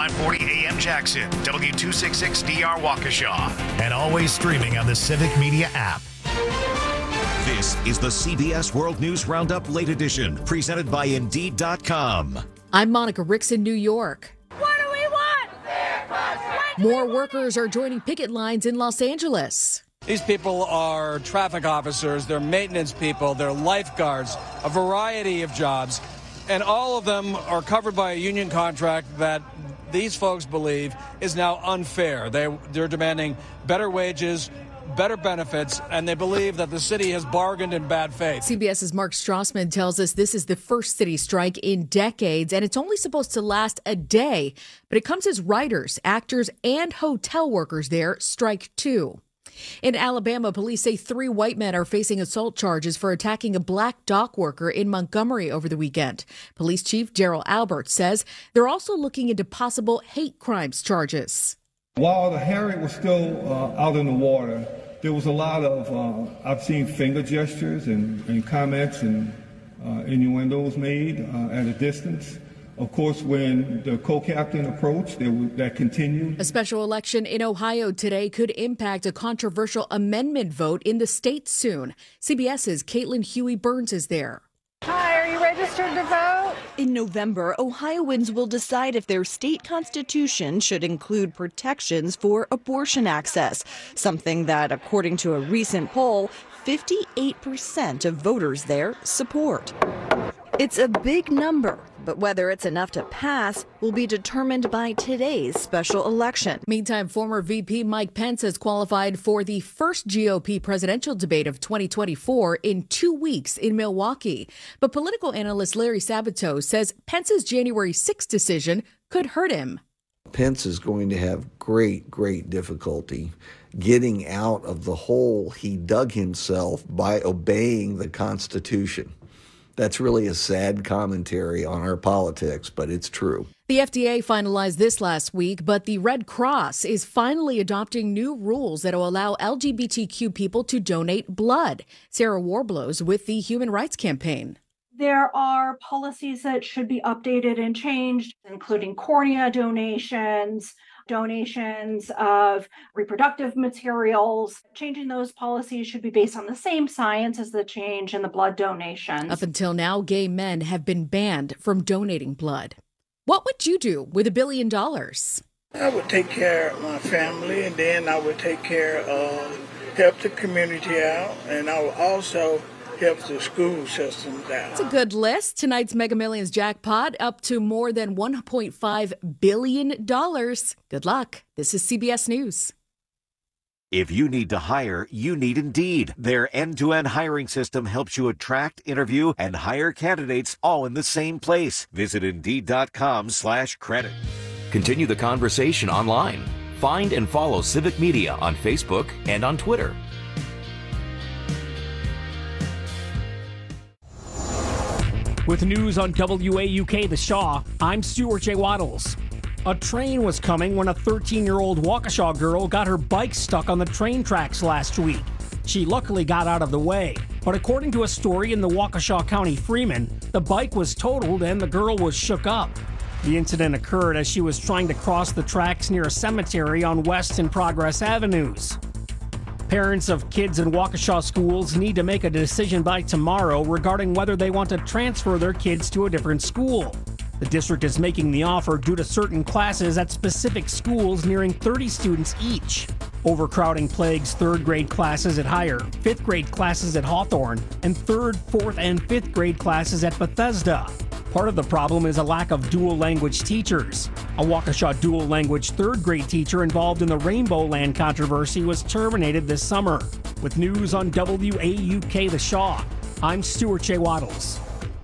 540 AM Jackson, W266DR Waukesha, and always streaming on the Civic Media app. This is the CBS World News Roundup Late Edition, presented by Indeed.com. I'm Monica Ricks in New York. What do we want? More workers are joining picket lines in Los Angeles. These people are traffic officers, they're maintenance people, they're lifeguards, a variety of jobs, and all of them are covered by a union contract that these folks believe is now unfair. They're demanding better wages, better benefits, and they believe that the city has bargained in bad faith. CBS's Mark Strassman tells us this is the first city strike in decades, and it's only supposed to last a day. But it comes as writers, actors, and hotel workers there strike too. In Alabama, police say 3 white men are facing assault charges for attacking a black dock worker in Montgomery over the weekend. Police Chief Daryl Albert says they're also looking into possible hate crimes charges. While the Harriet was still out in the water, there was a lot of, I've seen finger gestures and comments and innuendos made at a distance. Of course, when the co-captain approached, that continued. A special election in Ohio today could impact a controversial amendment vote in the state soon. CBS's Caitlin Huey-Burns is there. Hi, are you registered to vote? In November, Ohioans will decide if their state constitution should include protections for abortion access, something that, according to a recent poll, 58% of voters there support. It's a big number, but whether it's enough to pass will be determined by today's special election. Meantime, former VP Mike Pence has qualified for the first GOP presidential debate of 2024 in 2 weeks in Milwaukee. But political analyst Larry Sabato says Pence's January 6th decision could hurt him. Pence is going to have great difficulty getting out of the hole he dug himself by obeying the Constitution. That's really a sad commentary on our politics, but it's true. The FDA finalized this last week, but the Red Cross is finally adopting new rules that will allow LGBTQ people to donate blood. Sarah Warblows with the Human Rights Campaign. There are policies that should be updated and changed, including cornea donations of reproductive materials. Changing those policies should be based on the same science as the change in the blood donations. Up until now, gay men have been banned from donating blood. What would you do with $1 billion? I would take care of my family, and then I would take care of help the community out, and I would also help the school systems out. It's a good list. Tonight's Mega Millions jackpot up to more than $1.5 billion. Good luck. This is CBS News. If you need to hire, you need Indeed. Their end-to-end hiring system helps you attract, interview, and hire candidates all in the same place. Visit Indeed.com/credit. Continue the conversation online. Find and follow Civic Media on Facebook and on Twitter. With news on WAUK The Shaw, I'm Stuart J. Waddles. A train was coming when a 13-year-old Waukesha girl got her bike stuck on the train tracks last week. She luckily got out of the way, but according to a story in the Waukesha County Freeman, the bike was totaled and the girl was shook up. The incident occurred as she was trying to cross the tracks near a cemetery on West and Progress Avenues. Parents of kids in Waukesha schools need to make a decision by tomorrow regarding whether they want to transfer their kids to a different school. The district is making the offer due to certain classes at specific schools nearing 30 students each. Overcrowding plagues third grade classes at Higher, fifth grade classes at Hawthorne, and third, fourth, and fifth grade classes at Bethesda. Part of the problem is a lack of dual language teachers. A Waukesha dual language third grade teacher involved in the Rainbow Land controversy was terminated this summer. With news on WAUK The Shaw, I'm Stuart J. Waddles.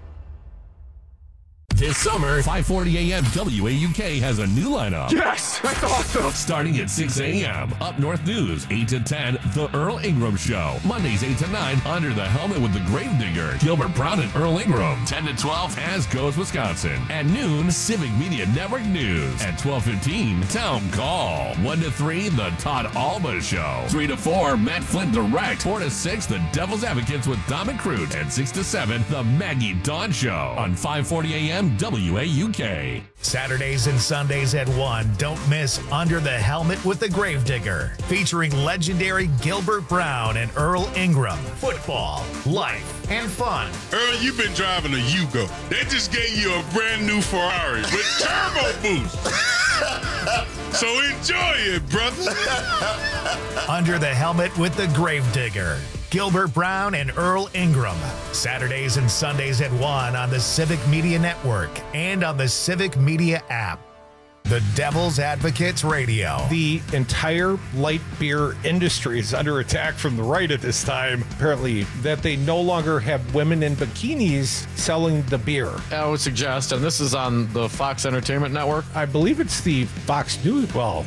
This summer, 5:40 a.m. WAUK has a new lineup. Yes! That's awesome! Starting at 6 a.m. Up North News, 8 to 10, The Earl Ingram Show. Mondays, 8 to 9, Under the Helmet with the Gravedigger. Gilbert Brown and Earl Ingram. 10 to 12, As Goes Wisconsin. At noon, Civic Media Network News. At 12:15, Town Call. 1 to 3, The Todd Alba Show. 3 to 4, Matt Flint Direct. 4 to 6, The Devil's Advocates with Dom and Crute. And 6 to 7, The Maggie Dawn Show. On 5:40 a.m. on WAUK. Saturdays and Sundays at 1, don't miss Under the Helmet with the Gravedigger, featuring legendary Gilbert Brown and Earl Ingram. Football, life, and fun. Earl, you've been driving a Yugo. They just gave you a brand new Ferrari with turbo boost. So enjoy it, brother. Under the Helmet with the Gravedigger. Gilbert Brown and Earl Ingram. Saturdays and Sundays at 1 on the Civic Media Network and on the Civic Media app. The Devil's Advocates Radio. The entire light beer industry is under attack from the right at this time. Apparently, that they no longer have women in bikinis selling the beer. I would suggest, and this is on the Fox Entertainment Network. I believe it's the Fox News. Well,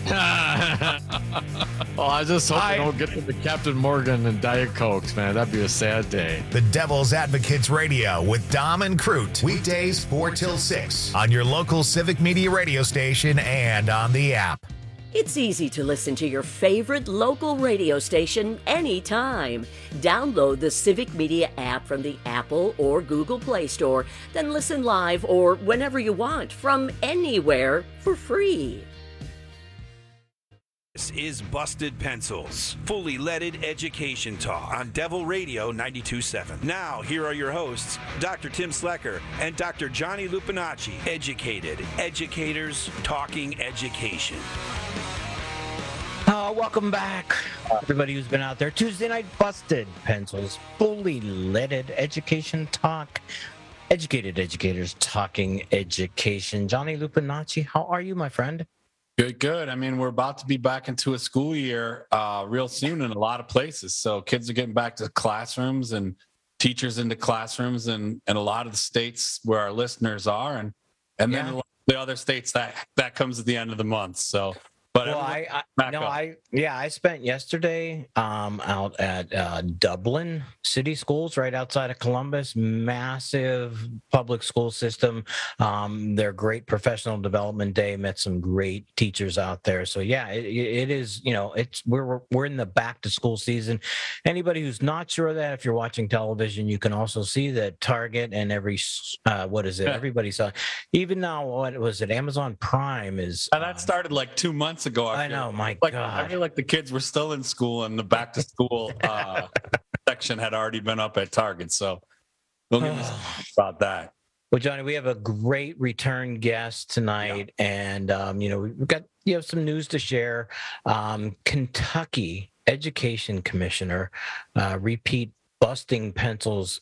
I just hope they don't get to the Captain Morgan and Diet Cokes, man. That'd be a sad day. The Devil's Advocates Radio with Dom and Crute. Weekdays 4 till 6 on your local Civic Media radio station and on the app. It's easy to listen to your favorite local radio station anytime. Download the Civic Media app from the Apple or Google Play Store, then listen live or whenever you want from anywhere for free. This is Busted Pencils, fully leaded education talk on Devil Radio 92.7. Now, here are your hosts, Dr. Tim Slecker and Dr. Johnny Lupinacci. Educated educators talking education. Welcome back, everybody who's been out there. Tuesday night Busted Pencils, fully leaded education talk. Educated educators talking education. Johnny Lupinacci, how are you, my friend? Good. I mean, we're about to be back into a school year real soon in a lot of places. So kids are getting back to classrooms and teachers into classrooms and a lot of the states where our listeners are. And then the other states that comes at the end of the month. So, but I spent yesterday out at Dublin City Schools right outside of Columbus. Massive public school system. Their great professional development day. Met some great teachers out there. So yeah, it is. You know, we're in the back to school season. Anybody who's not sure of that, if you're watching television, you can also see that Target and everybody saw. Even now, what was it? Amazon Prime is. That started like 2 months ago. I know, my God. I feel like the kids were still in school and the back to school section had already been up at Target. So don't get me about that. Well, Johnny, we have a great return guest tonight, and we've got some news to share. Kentucky Education Commissioner, repeat Busting Pencils,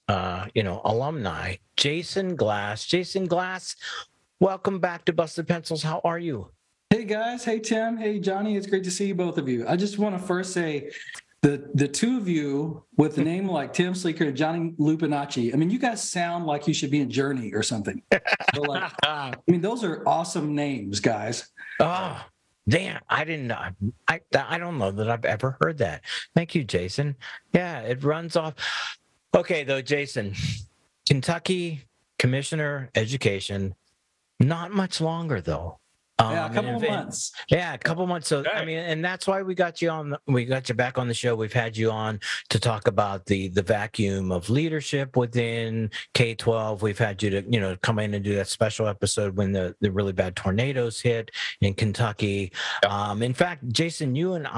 alumni, Jason Glass. Jason Glass, welcome back to Busted Pencils. How are you? Hey guys, hey Tim, hey Johnny, it's great to see both of you. I just want to first say the two of you with the name like Tim Sleeker and Johnny Lupinacci, I mean, you guys sound like you should be in Journey or something. So those are awesome names, guys. Oh, damn, I didn't know. I don't know that I've ever heard that. Thank you, Jason. Yeah, it runs off. Okay, though, Jason, Kentucky Commissioner Education, not much longer, though. A couple of months. Yeah, a couple months. So, I mean, and that's why we got you on. We got you back on the show. We've had you on to talk about the vacuum of leadership within K-12. We've had you to, come in and do that special episode when the really bad tornadoes hit in Kentucky. In fact, Jason, you and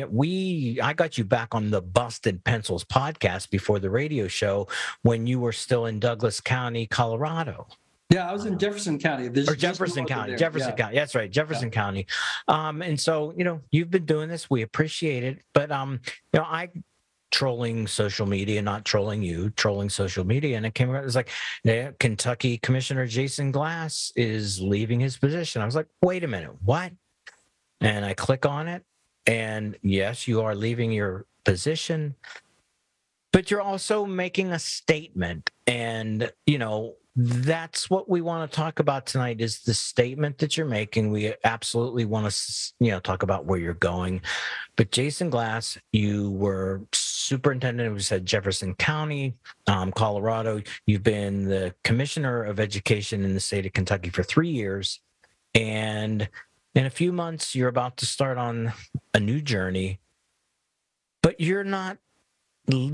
I got you back on the Busted Pencils podcast before the radio show when you were still in Douglas County, Colorado. Yeah, I was in Jefferson County. Jefferson County. County. That's right, Jefferson County. And so, you've been doing this. We appreciate it. But, I trolling social media, not trolling you, trolling social media. And it came out, it was like, Kentucky Commissioner Jason Glass is leaving his position. I was like, wait a minute, what? And I click on it. And yes, you are leaving your position, but you're also making a statement. And, that's what we want to talk about tonight is the statement that you're making. We absolutely want to, talk about where you're going. But Jason Glass, you were superintendent, we said Jefferson County, Colorado. You've been the commissioner of education in the state of Kentucky for 3 years. And in a few months, you're about to start on a new journey, but you're not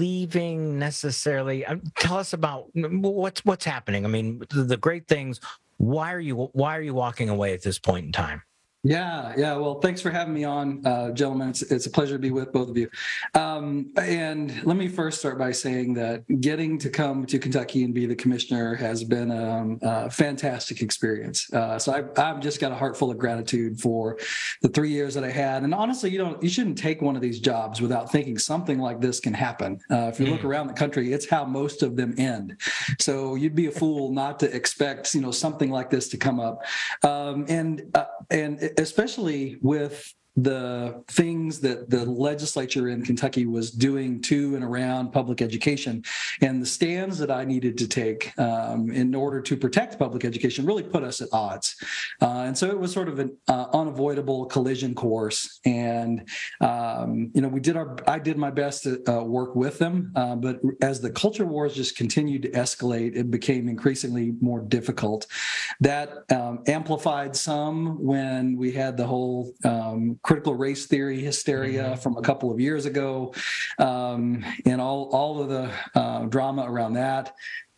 leaving necessarily. Tell us about what's happening. I mean, the great things. Why are you walking away at this point in time? Yeah. Well, thanks for having me on, gentlemen. It's a pleasure to be with both of you. And let me first start by saying that getting to come to Kentucky and be the commissioner has been a fantastic experience. So I've just got a heart full of gratitude for the 3 years that I had. And honestly, you shouldn't take one of these jobs without thinking something like this can happen. If you look around the country, it's how most of them end. So you'd be a fool not to expect, something like this to come up. And especially with the things that the legislature in Kentucky was doing to and around public education, and the stands that I needed to take in order to protect public education really put us at odds. And so it was sort of an unavoidable collision course. And, I did my best to work with them. But as the culture wars just continued to escalate, it became increasingly more difficult. That amplified some when we had the whole critical race theory hysteria from a couple of years ago, and all of the drama around that.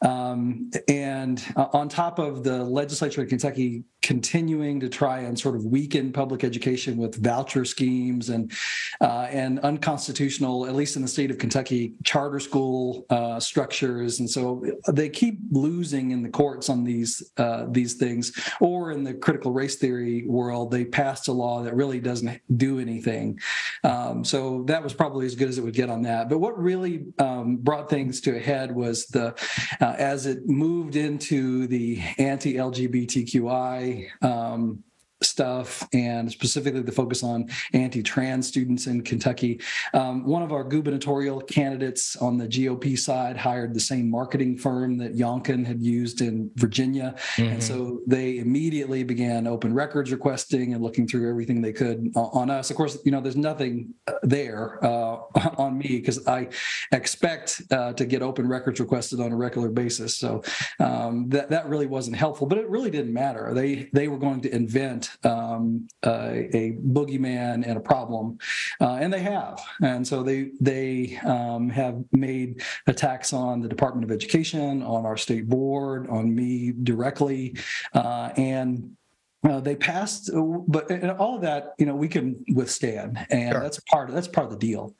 And on top of the legislature in Kentucky continuing to try and sort of weaken public education with voucher schemes and unconstitutional, at least in the state of Kentucky, charter school structures, and so they keep losing in the courts on these things. Or in the critical race theory world, they passed a law that really doesn't do anything. So that was probably as good as it would get on that. But what really brought things to a head was as it moved into the anti-LGBTQI stuff, and specifically the focus on anti-trans students in Kentucky. One of our gubernatorial candidates on the GOP side hired the same marketing firm that Youngkin had used in Virginia. And so they immediately began open records requesting and looking through everything they could on us. Of course, there's nothing there on me because I expect to get open records requested on a regular basis. So that really wasn't helpful, but it really didn't matter. They were going to invent a boogeyman and a problem, and they have. And so they have made attacks on the Department of Education, on our state board, on me directly, and they passed, but all of that, we can withstand, and that's part of the deal.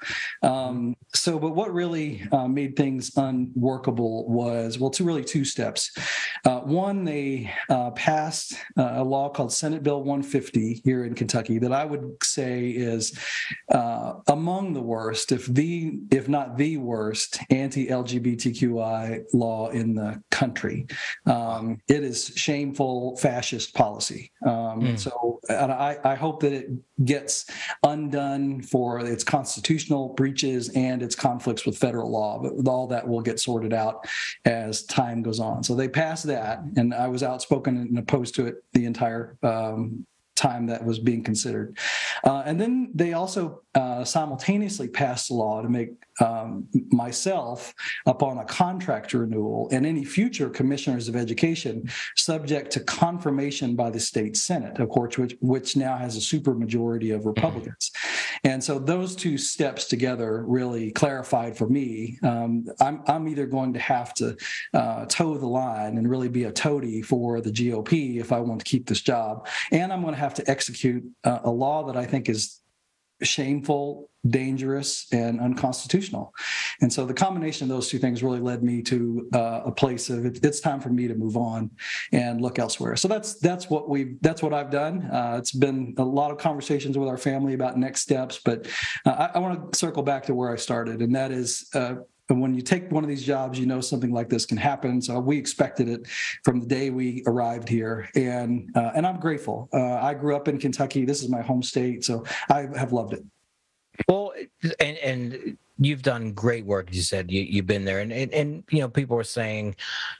But what really made things unworkable was, two steps. One, they passed a law called Senate Bill 150 here in Kentucky that I would say is among the worst, if not the worst, anti-LGBTQI law in the country. It is shameful fascist policy. So I hope that it gets undone for its constitutional breaches and its conflicts with federal law, but all that will get sorted out as time goes on. So they passed that, and I was outspoken and opposed to it the entire time that was being considered. And then they also simultaneously passed a law to make myself, upon a contract renewal, and any future commissioners of education subject to confirmation by the state Senate, of course, which now has a supermajority of Republicans. And so those two steps together really clarified for me, I'm either going to have to toe the line and really be a toady for the GOP if I want to keep this job, and I'm going to have to execute a law that I think is shameful, dangerous, and unconstitutional. And so the combination of those two things really led me to a place of it's time for me to move on and look elsewhere. So that's what I've done. It's been a lot of conversations with our family about next steps, but I want to circle back to where I started, and that is when you take one of these jobs, something like this can happen. So we expected it from the day we arrived here, and I'm grateful. I grew up in Kentucky. This is my home state, so I have loved it. Well, and you've done great work. As you said, you've been there, and people were saying.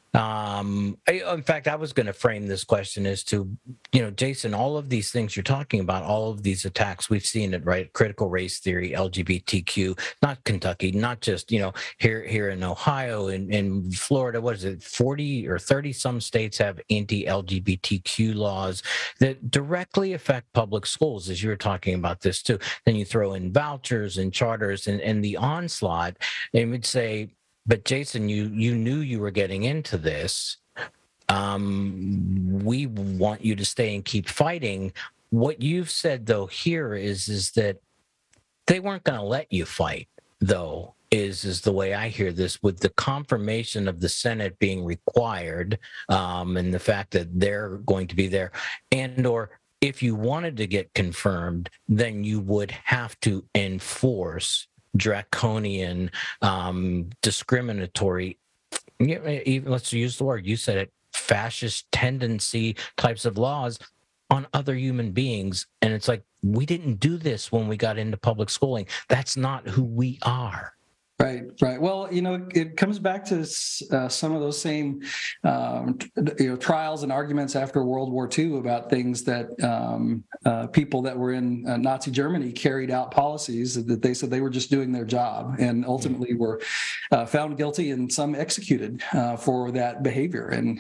In fact, I was going to frame this question as to, Jason, all of these things you're talking about, all of these attacks, we've seen it, right? Critical race theory, LGBTQ, not Kentucky, not just, here in Ohio and in Florida, what is it, 40 or 30 some states have anti-LGBTQ laws that directly affect public schools, as you were talking about this too. Then you throw in vouchers and charters and the onslaught, and would say, but Jason, you knew you were getting into this. We want you to stay and keep fighting. What you've said, though, here is that they weren't going to let you fight, though, is the way I hear this, with the confirmation of the Senate being required, and the fact that they're going to be there, and or if you wanted to get confirmed, then you would have to enforce draconian, discriminatory, even, let's use the word, you said it, fascist tendency types of laws on other human beings. And it's like, we didn't do this when we got into public schooling. That's not who we are. Right. Well, it comes back to some of those same, trials and arguments after World War II about things that people that were in Nazi Germany carried out policies that they said they were just doing their job, and ultimately were found guilty and some executed for that behavior. And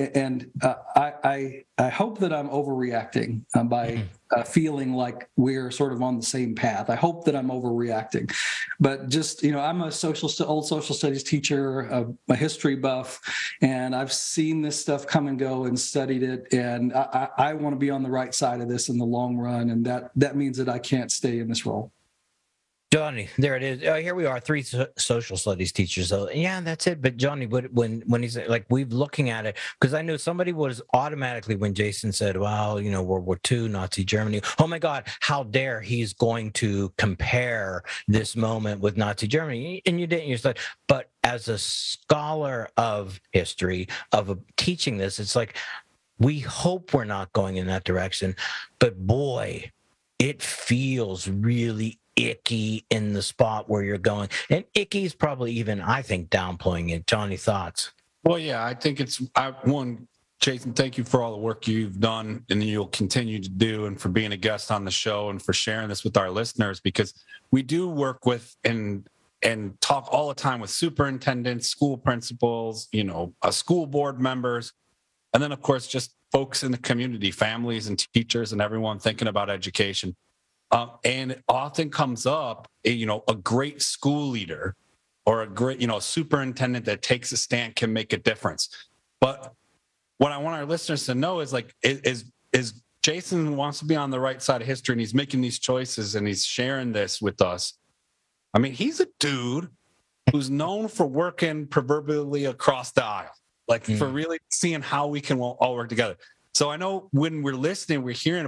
I hope that I'm overreacting by feeling like we're sort of on the same path. I hope that I'm overreacting, but just, I'm a old social studies teacher, a history buff, and I've seen this stuff come and go and studied it. And I want to be on the right side of this in the long run. And that means that I can't stay in this role. Johnny, there it is. Here we are, 3 social studies teachers. So yeah, that's it. But Johnny, when he's like, we're looking at it, because I knew somebody was automatically, when Jason said, well, World War II, Nazi Germany, oh my God, how dare he's going to compare this moment with Nazi Germany. And you didn't. You said, but as a scholar of history, of teaching this, it's like, we hope we're not going in that direction. But boy, it feels really icky in the spot where you're going. And icky is probably even, I think, downplaying it. Johnny, thoughts? Well, yeah, I think Jason, thank you for all the work you've done and you'll continue to do, and for being a guest on the show and for sharing this with our listeners, because we do work with and talk all the time with superintendents, school principals, school board members, and then, of course, just folks in the community, families and teachers and everyone thinking about education. And it often comes up, a great school leader or a great, superintendent that takes a stand can make a difference. But what I want our listeners to know is is Jason wants to be on the right side of history, and he's making these choices and he's sharing this with us. I mean, he's a dude who's known for working proverbially across the aisle, for really seeing how we can all work together. So I know when we're listening, we're hearing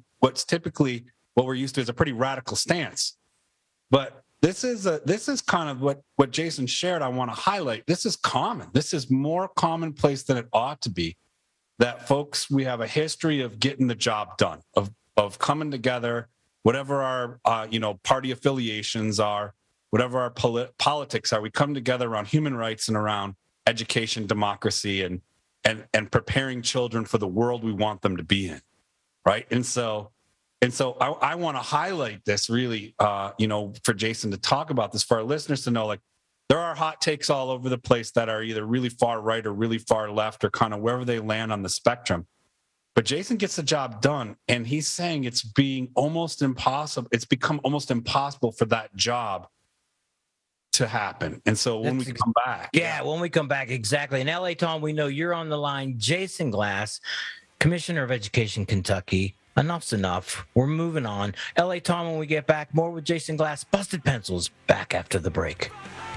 what we're used to is a pretty radical stance. But this is kind of what Jason shared. I want to highlight. This is common. This is more commonplace than it ought to be, that folks, we have a history of getting the job done, of coming together, whatever our party affiliations are, whatever our politics are. We come together around human rights and around education, democracy, and preparing children for the world we want them to be in, right? And so I want to highlight this really, for Jason to talk about this, for our listeners to know, there are hot takes all over the place that are either really far right or really far left, or kind of wherever they land on the spectrum. But Jason gets the job done, and he's saying it's being almost impossible. It's become almost impossible for that job to happen. And so when we come back. Yeah, when we come back, exactly. And LA Tom, we know you're on the line. Jason Glass, Commissioner of Education, Kentucky. Enough's enough. We're moving on. LA Tom, when we get back, more with Jason Glass. Busted Pencils, back after the break.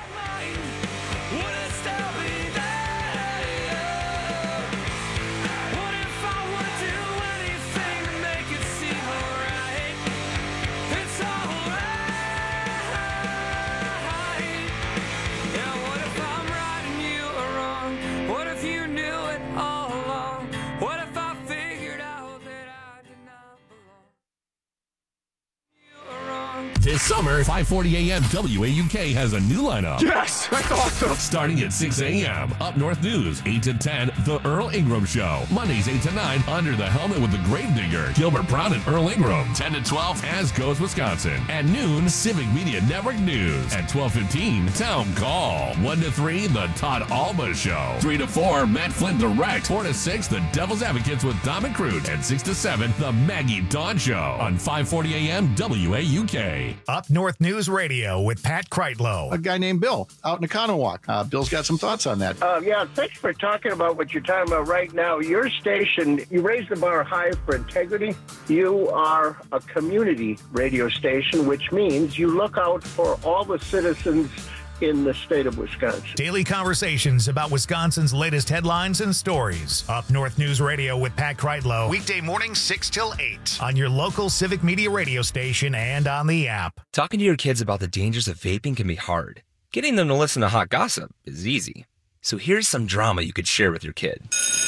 This summer, 5:40 a.m. WAUK has a new lineup. Yes, that's awesome. Starting at 6 a.m. Up North News, 8 to 10, The Earl Ingram Show. Mondays, 8 to 9, Under the Helmet with the Gravedigger, Gilbert Brown and Earl Ingram. 10 to 12, As Goes Wisconsin. At noon, Civic Media Network News. At 12:15, Town Call. 1 to 3, The Todd Alba Show. 3 to 4, Matt Flynn Direct. 4 to 6, The Devil's Advocates with Dom and Crute. And 6 to 7, The Maggie Dawn Show on 5:40 a.m. WAUK. Up North News Radio with Pat Kreitlow. A guy named Bill out in Economowoc. Bill's got some thoughts on that. Yeah, thanks for talking about what you're talking about right now. Your station, you raise the bar high for integrity. You are a community radio station, which means you look out for all the citizens in the state of Wisconsin. Daily conversations about Wisconsin's latest headlines and stories. Up North News Radio with Pat Kreitlow. Weekday mornings 6 till 8 on your local Civic Media radio station and on the app. Talking to your kids about the dangers of vaping can be hard. Getting them to listen to hot gossip is easy. So here's some drama you could share with your kid.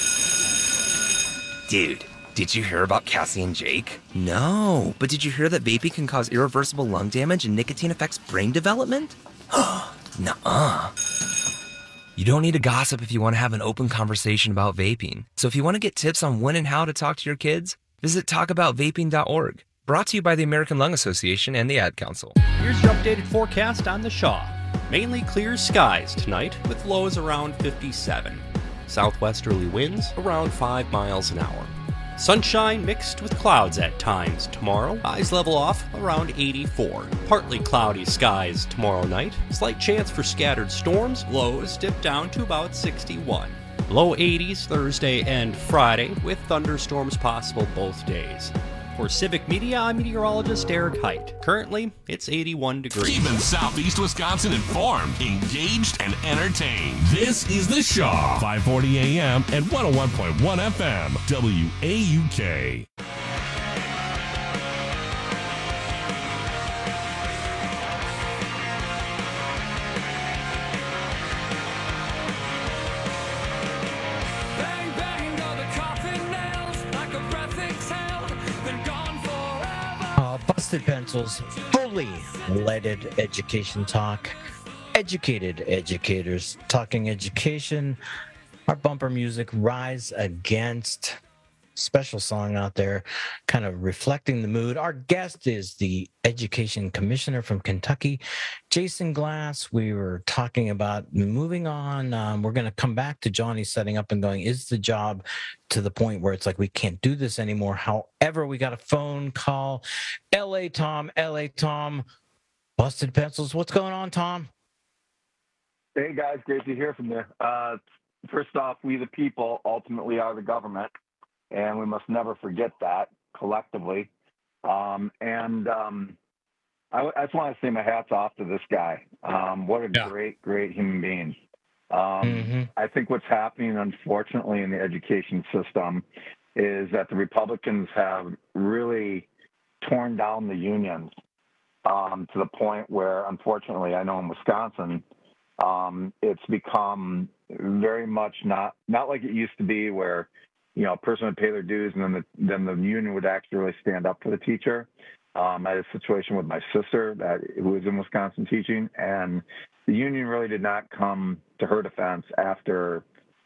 Dude, did you hear about Cassie and Jake? No, but did you hear that vaping can cause irreversible lung damage and nicotine affects brain development? Nuh-uh. You don't need to gossip if you want to have an open conversation about vaping. So if you want to get tips on when and how to talk to your kids, visit talkaboutvaping.org. Brought to you by the American Lung Association and the Ad Council. Here's your updated forecast on the Shaw. Mainly clear skies tonight with lows around 57. Southwesterly winds around 5 miles an hour. Sunshine mixed with clouds at times tomorrow. Highs level off around 84. Partly cloudy skies tomorrow night. Slight chance for scattered storms. Lows dip down to about 61. Low 80s Thursday and Friday with thunderstorms possible both days. For Civic Media, I'm meteorologist Eric Height. Currently, it's 81 degrees. Keeping Southeast Wisconsin informed, engaged, and entertained. This is The Shaw, 540 AM and 101.1 FM, WAUK. Busted Pencils, fully leaded education talk. Educated educators talking education. Our bumper music, Rise Against. Special song out there, kind of reflecting the mood. Our guest is the Education Commissioner from Kentucky, Jason Glass. We were talking about moving on. We're going to come back to Johnny setting up and going, is the job to the point where it's like we can't do this anymore? However, we got a phone call. LA Tom, Busted Pencils. What's going on, Tom? Hey, guys. Great to hear from you. First off, we the people ultimately are the government. And we must never forget that collectively. I just want to say my hat's off to this guy. What a great human being. I think what's happening, unfortunately, in the education system is that the Republicans have really torn down the unions to the point where, unfortunately, I know in Wisconsin, it's become very much not like it used to be where a person would pay their dues and then the union would actually really stand up for the teacher. I had a situation with my sister who was in Wisconsin teaching, and the union really did not come to her defense after,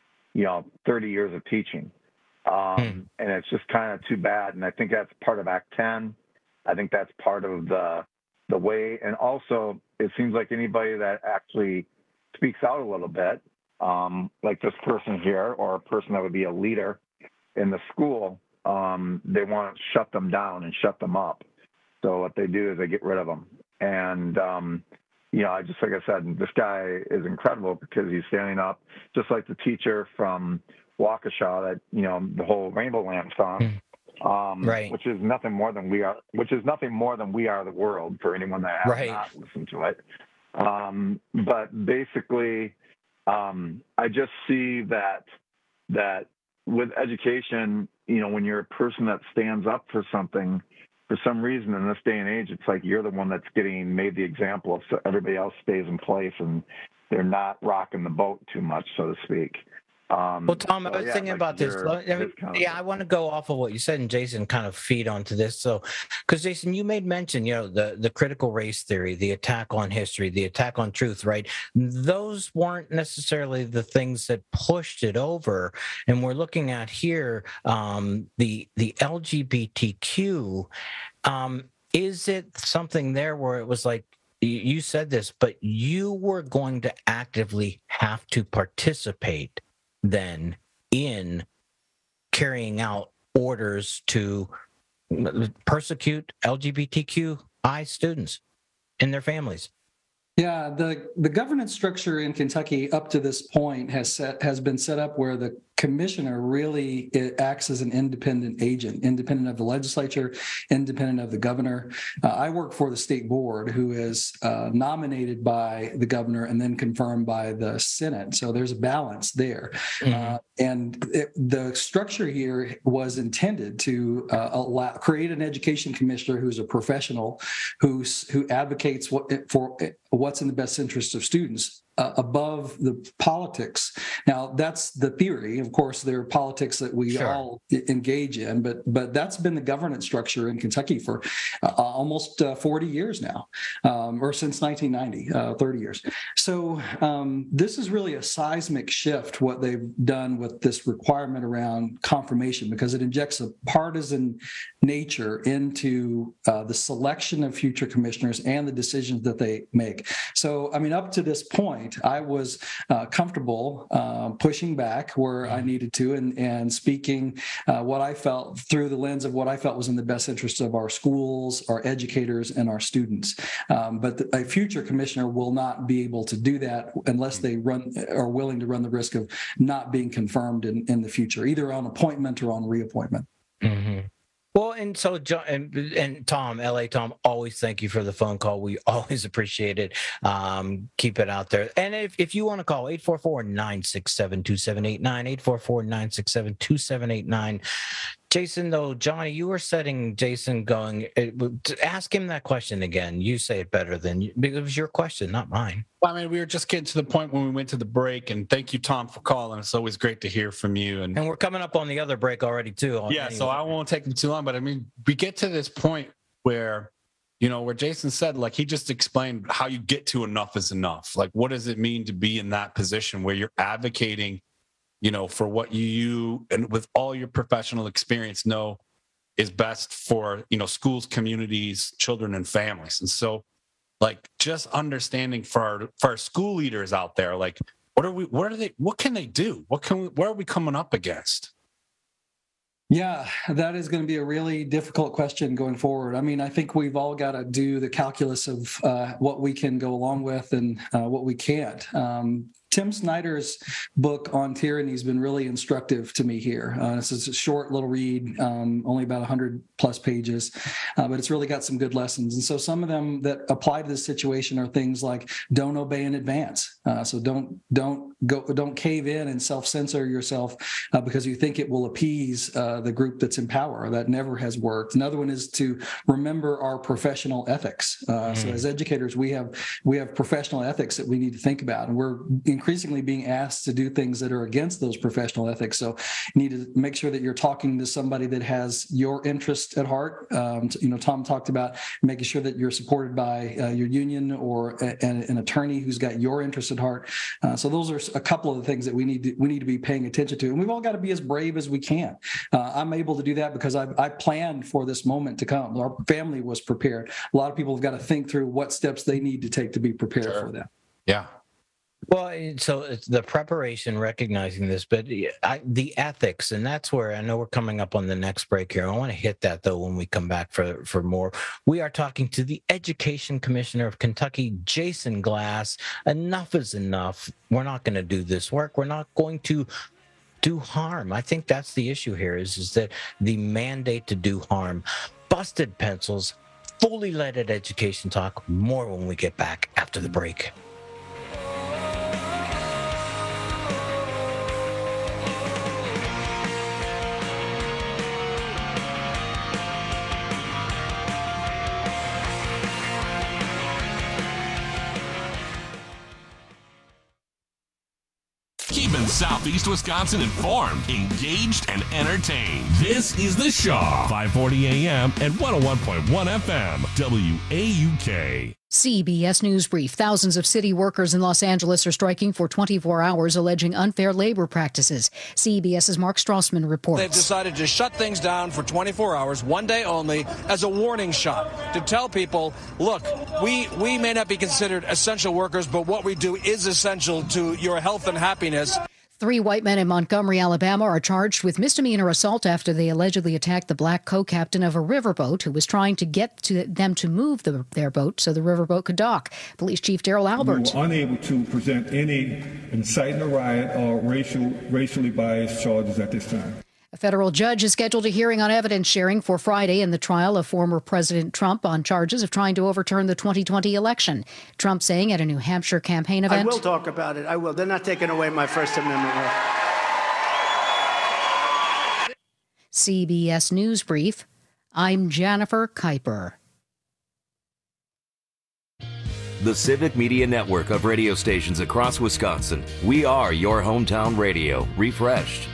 30 years of teaching. And it's just kind of too bad. And I think that's part of Act 10. I think that's part of the way. And also, it seems like anybody that actually speaks out a little bit, like this person here, or a person that would be a leader in the school, they want to shut them down and shut them up. So what they do is they get rid of them. And, like I said, this guy is incredible because he's standing up, just like the teacher from Waukesha, that, the whole Rainbow Lamp song, right. which is nothing more than we are the world, for anyone that has not listened to it. But basically, I just see that with education, when you're a person that stands up for something, for some reason in this day and age, it's like you're the one that's getting made the example of, so everybody else stays in place and they're not rocking the boat too much, so to speak. Well, Tom, I was thinking about this. I want to go off of what you said, and Jason kind of feed onto this. So, because Jason, you made mention, the critical race theory, the attack on history, the attack on truth, right? Those weren't necessarily the things that pushed it over. And we're looking at here the LGBTQ. Is it something there where it was like, you said this, but you were going to actively have to participate then in carrying out orders to persecute LGBTQI students? and their families. Yeah, the governance structure in Kentucky up to this point has been set up where the commissioner really acts as an independent agent, independent of the legislature, independent of the governor. I work for the state board, who is nominated by the governor and then confirmed by the Senate. So there's a balance there. The structure here was intended to create an education commissioner who's a professional, who advocates for what's in the best interest of students, above the politics. Now, that's the theory. Of course, there are politics that we all engage in, but that's been the governance structure in Kentucky for almost 40 years now, or since 1990, 30 years. So this is really a seismic shift, what they've done with this requirement around confirmation, because it injects a partisan nature into the selection of future commissioners and the decisions that they make. So, I mean, up to this point, I was comfortable pushing back where I needed to and speaking what I felt through the lens of what I felt was in the best interest of our schools, our educators, and our students. But a future commissioner will not be able to do that unless they are willing to run the risk of not being confirmed in the future, either on appointment or on reappointment. Mm-hmm. Well, and so John and Tom, LA Tom, always thank you for the phone call. We always appreciate it. Keep it out there. And if you want to call, 844-967-2789, 844-967-2789. Jason, though, Johnny, you were setting Jason going. Ask him that question again. You say it better than you, because it was your question, not mine. Well, I mean, we were just getting to the point when we went to the break, and thank you, Tom, for calling. It's always great to hear from you. And we're coming up on the other break already, too. Yeah, so I won't take them too long, but I mean, we get to this point where, you know, where Jason said, like, he just explained how you get to enough is enough. Like, what does it mean to be in that position where you're advocating, you know, for what you and with all your professional experience know is best for, you know, schools, communities, children, and families. And so, like, just understanding for our school leaders out there, like, what can they do? What are we coming up against? Yeah, that is going to be a really difficult question going forward. I mean, I think we've all got to do the calculus of what we can go along with and what we can't. Tim Snyder's book on tyranny has been really instructive to me here. This is a short little read, only about 100 plus pages, but it's really got some good lessons. And so some of them that apply to this situation are things like don't obey in advance. So don't cave in and self-censor yourself because you think it will appease the group that's in power. That never has worked. Another one is to remember our professional ethics. So as educators, we have professional ethics that we need to think about, and we're increasingly being asked to do things that are against those professional ethics. So you need to make sure that you're talking to somebody that has your interest at heart. You know, Tom talked about making sure that you're supported by your union or an attorney who's got your interest at heart. So those are a couple of the things that we need to be paying attention to, and we've all got to be as brave as we can. I'm able to do that because I planned for this moment to come. Our family was prepared. A lot of people have got to think through what steps they need to take to be prepared for that. Yeah. Well, so it's the preparation, recognizing this, but the ethics, and that's where I know we're coming up on the next break here. I want to hit that, though, when we come back for more. We are talking to the Education Commissioner of Kentucky, Jason Glass. Enough is enough. We're not going to do this work. We're not going to do harm. I think that's the issue here is that the mandate to do harm. Busted Pencils, fully leaded education talk. More when we get back after the break. Keeping Southeast Wisconsin informed, engaged, and entertained. This is The Shaw, 540 AM and 101.1 FM, WAUK. CBS News Brief. Thousands of city workers in Los Angeles are striking for 24 hours, alleging unfair labor practices. CBS's Mark Strassman reports. They've decided to shut things down for 24 hours, one day only, as a warning shot to tell people, look, we may not be considered essential workers, but what we do is essential to your health and happiness. 3 white men in Montgomery, Alabama are charged with misdemeanor assault after they allegedly attacked the black co-captain of a riverboat who was trying to get to them to move their boat so the riverboat could dock. Police Chief Daryl Albert. We were unable to present any inciting a riot or racially biased charges at this time. A federal judge has scheduled a hearing on evidence sharing for Friday in the trial of former President Trump on charges of trying to overturn the 2020 election. Trump saying at a New Hampshire campaign event, I will talk about it. I will. They're not taking away my First Amendment right. CBS News Brief. I'm Jennifer Kuiper. The Civic Media Network of radio stations across Wisconsin. We are your hometown radio, refreshed.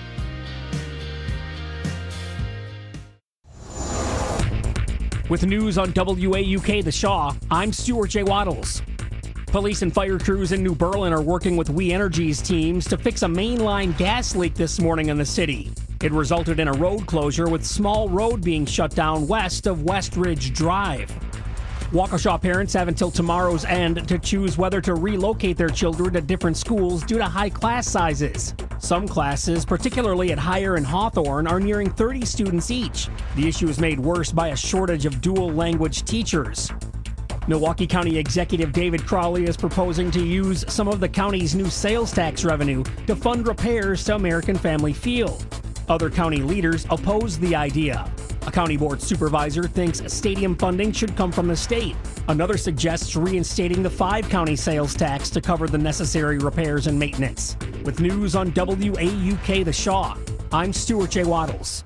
With news on WAUK The Shaw, I'm Stuart J. Waddles. Police and fire crews in New Berlin are working with We Energies teams to fix a mainline gas leak this morning in the city. It resulted in a road closure with Small Road being shut down west of West Ridge Drive. Waukesha parents have until tomorrow's end to choose whether to relocate their children to different schools due to high class sizes. Some classes, particularly at Higher and Hawthorne, are nearing 30 students each. The issue is made worse by a shortage of dual language teachers. Milwaukee County Executive David Crowley is proposing to use some of the county's new sales tax revenue to fund repairs to American Family Field. Other county leaders oppose the idea. A county board supervisor thinks stadium funding should come from the state. Another suggests reinstating the 5-county sales tax to cover the necessary repairs and maintenance. With news on WAUK The Shaw, I'm Stuart J. Waddles.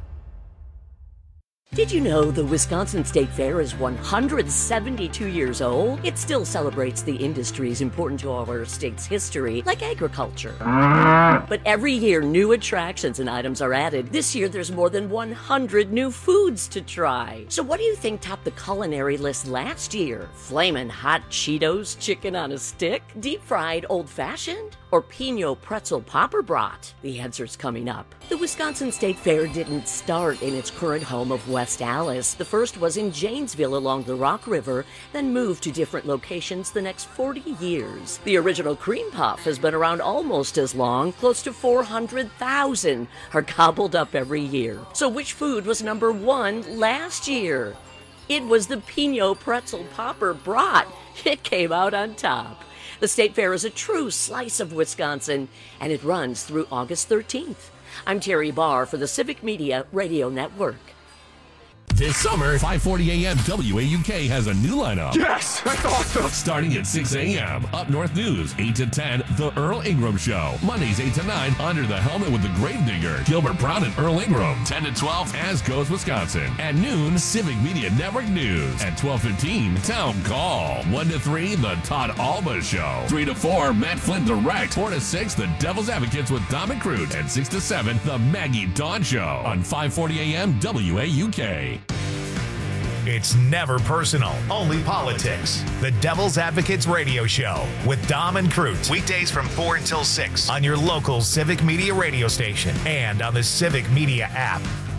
Did you know the Wisconsin State Fair is 172 years old? It still celebrates the industries important to our state's history, like agriculture. But every year, new attractions and items are added. This year, there's more than 100 new foods to try. So what do you think topped the culinary list last year? Flamin' hot Cheetos chicken on a stick? Deep-fried old-fashioned? Or Pinot pretzel popper brat? The answer's coming up. The Wisconsin State Fair didn't start in its current home of West Allis. The first was in Janesville along the Rock River, then moved to different locations the next 40 years. The original cream puff has been around almost as long. Close to 400,000 are gobbled up every year. So which food was number 1 last year? It was the Pinot pretzel popper brat. It came out on top. The State Fair is a true slice of Wisconsin, and it runs through August 13th. I'm Terry Barr for the Civic Media Radio Network. This summer, 5:40 a.m. WAUK has a new lineup. Yes, that's awesome. Starting at 6 a.m. Up North News, 8 to 10, The Earl Ingram Show. Mondays, 8 to 9, Under the Helmet with the Gravedigger, Gilbert Brown and Earl Ingram. 10 to 12, As Goes Wisconsin. At noon, Civic Media Network News. At 12:15, Town Call. 1 to 3, The Todd Alba Show. 3 to 4, Matt Flynn Direct. 4 to 6, The Devil's Advocates with Dom and Crute. And 6 to 7, The Maggie Dawn Show. On 5:40 a.m. WAUK. It's never personal, only politics. The Devil's Advocates Radio Show with Dom and Crute. Weekdays from 4 until 6 on your local Civic Media radio station and on the Civic Media app.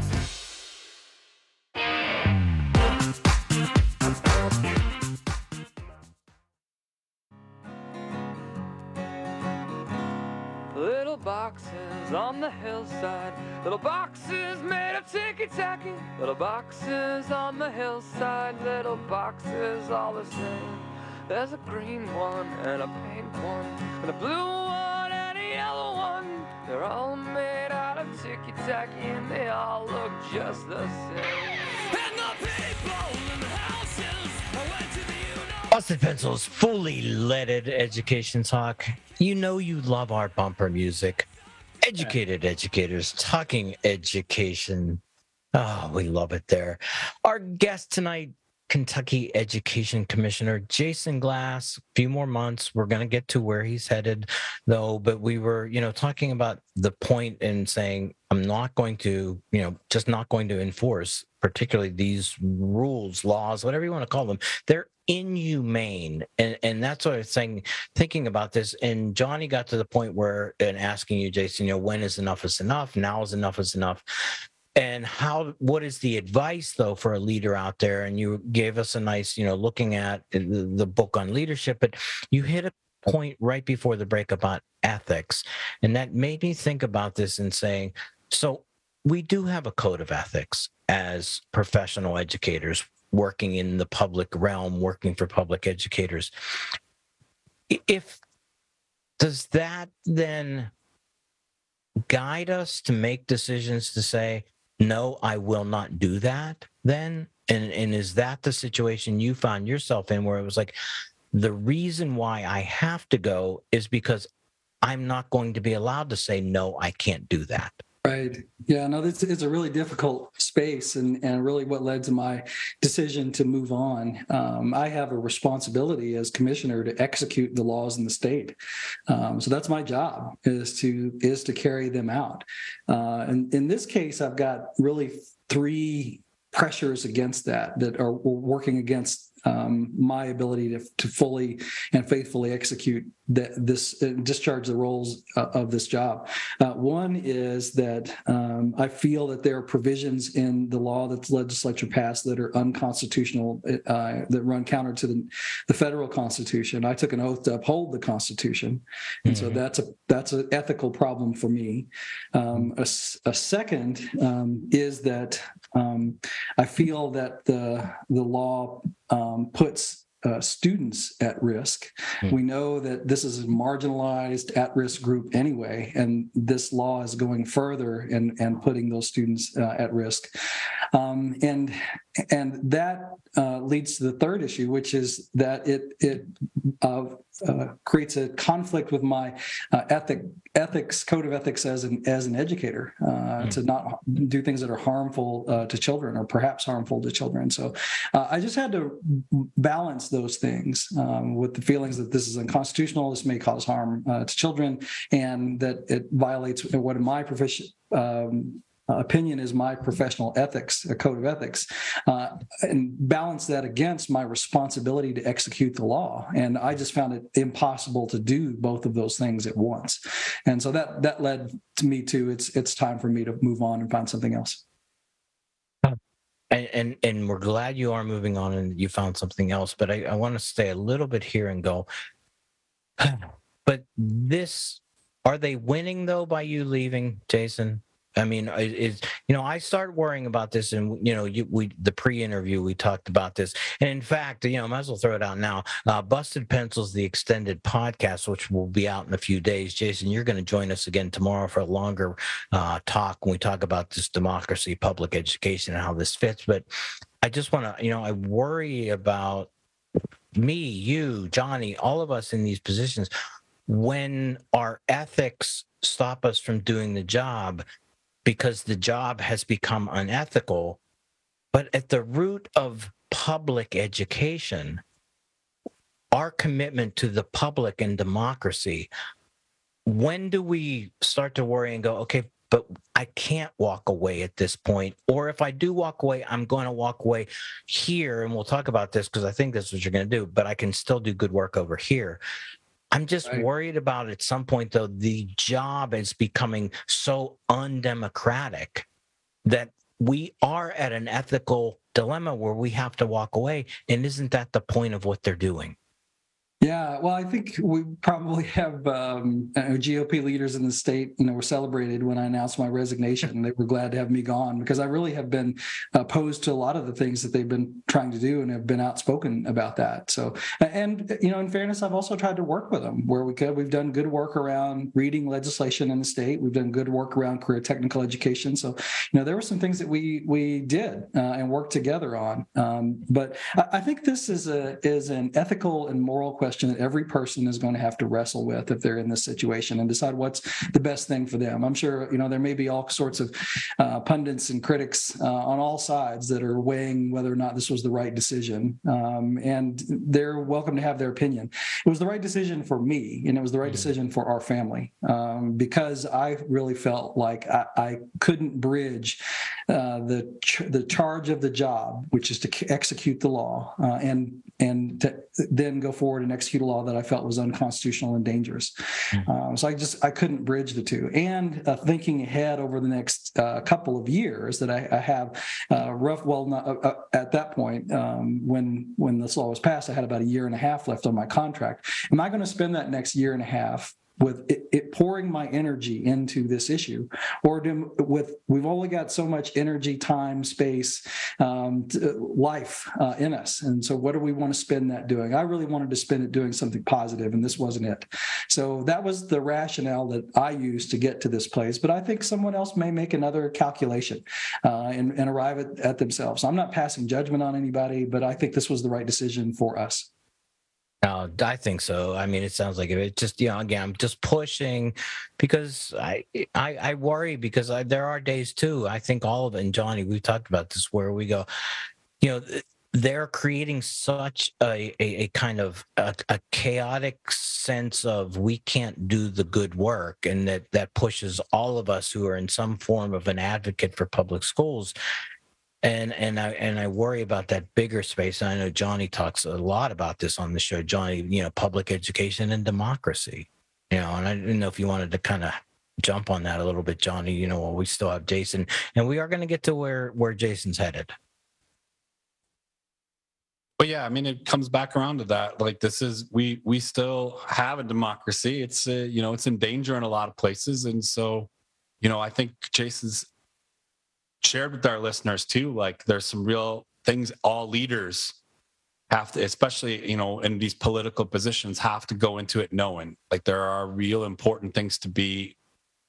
Little boxes on the hillside, little boxes made of ticky-tacky, little boxes on the hillside, little boxes all the same. There's a green one and a pink one and a blue one and a yellow one. They're all made out of ticky-tacky and they all look just the same. And the people in the houses, I went to the Busted Pencils, fully leaded education talk. You know you love our bumper music. Educated educators talking education. Oh, we love it there. Our guest tonight, Kentucky Education Commissioner Jason Glass. A few more months. We're going to get to where he's headed, though. But we were, talking about the point in saying, I'm not going to, just not going to enforce particularly these rules, laws, whatever you want to call them. They're inhumane. And that's what I was saying, thinking about this. And Johnny got to the point where, and asking you, Jason, when is enough is enough? Now is enough is enough. And what is the advice, though, for a leader out there? And you gave us a nice, looking at the book on leadership, but you hit point right before the break about ethics, and that made me think about this and saying, so we do have a code of ethics as professional educators working in the public realm, working for public educators. Does that then guide us to make decisions to say, no, I will not do that then? And is that the situation you found yourself in, where it was like, the reason why I have to go is because I'm not going to be allowed to say, no, I can't do that? Right. Yeah, no, this is a really difficult space, and really what led to my decision to move on. I have a responsibility as commissioner to execute the laws in the state. So that's my job, is to carry them out. And in this case, I've got really three pressures against that are working against my ability to fully and faithfully execute discharge the roles of this job. One is that I feel that there are provisions in the law that the legislature passed that are unconstitutional, that run counter to the federal Constitution. I took an oath to uphold the Constitution, and so that's an ethical problem for me. A second is that I feel that the law puts students at risk. We know that this is a marginalized, at-risk group anyway, and this law is going further and putting those students at risk. And that leads to the third issue, which is that it creates a conflict with my code of ethics as an educator, to not do things that are harmful to children, or perhaps harmful to children. So I just had to balance those things with the feelings that this is unconstitutional, this may cause harm to children, and that it violates what in my opinion is my professional ethics, a code of ethics, and balance that against my responsibility to execute the law. And I just found it impossible to do both of those things at once. And so that led to me to it's time for me to move on and find something else. And we're glad you are moving on and you found something else. But I want to stay a little bit here and go, but are they winning though by you leaving, Jason? I mean, I start worrying about this, and the pre-interview we talked about this, and in fact, I might as well throw it out now. Busted Pencils, the extended podcast, which will be out in a few days. Jason, you're going to join us again tomorrow for a longer talk when we talk about this democracy, public education, and how this fits. But I just want to, I worry about me, you, Johnny, all of us in these positions when our ethics stop us from doing the job, because the job has become unethical. But at the root of public education, our commitment to the public and democracy, when do we start to worry and go, okay, but I can't walk away at this point? Or if I do walk away, I'm going to walk away here, and we'll talk about this because I think that's what you're going to do, but I can still do good work over here. I'm just worried about at some point, though, the job is becoming so undemocratic that we are at an ethical dilemma where we have to walk away. And isn't that the point of what they're doing? Yeah, well, I think we probably have GOP leaders in the state, were celebrated when I announced my resignation. They were glad to have me gone, because I really have been opposed to a lot of the things that they've been trying to do and have been outspoken about that. So, and, in fairness, I've also tried to work with them where we could. We've done good work around reading legislation in the state. We've done good work around career technical education. So, there were some things that we did and worked together on. But I think this is an ethical and moral question that every person is going to have to wrestle with if they're in this situation and decide what's the best thing for them. I'm sure, there may be all sorts of pundits and critics on all sides that are weighing whether or not this was the right decision. And they're welcome to have their opinion. It was the right decision for me, and it was the right decision for our family, because I really felt like I couldn't bridge the charge of the job, which is to execute the law, and and to then go forward and execute a law that I felt was unconstitutional and dangerous. So I couldn't bridge the two. And thinking ahead over the next couple of years that I have at that point, when this law was passed, I had about a year and a half left on my contract. Am I going to spend that next year and a half with it pouring my energy into this issue, or we've only got so much energy, time, space, life in us, and so what do we want to spend that doing? I really wanted to spend it doing something positive, and this wasn't it. So that was the rationale that I used to get to this place, but I think someone else may make another calculation and arrive at themselves. I'm not passing judgment on anybody, but I think this was the right decision for us. I think so. I mean, it sounds like it. Just, again, I'm just pushing because I worry because there are days too. I think all of it, and Johnny, we've talked about this, where we go, they're creating such a kind of a chaotic sense of we can't do the good work, and that pushes all of us who are in some form of an advocate for public schools. And I worry about that bigger space. And I know Johnny talks a lot about this on the show. Johnny, public education and democracy. And I didn't know if you wanted to kind of jump on that a little bit, Johnny. While we still have Jason, and we are going to get to where Jason's headed. Well, yeah, I mean, it comes back around to that. Like, this is we still have a democracy. It's it's in danger in a lot of places, and so I think Jason's shared with our listeners too, like there's some real things all leaders have to, especially in these political positions, have to go into it knowing like there are real important things to be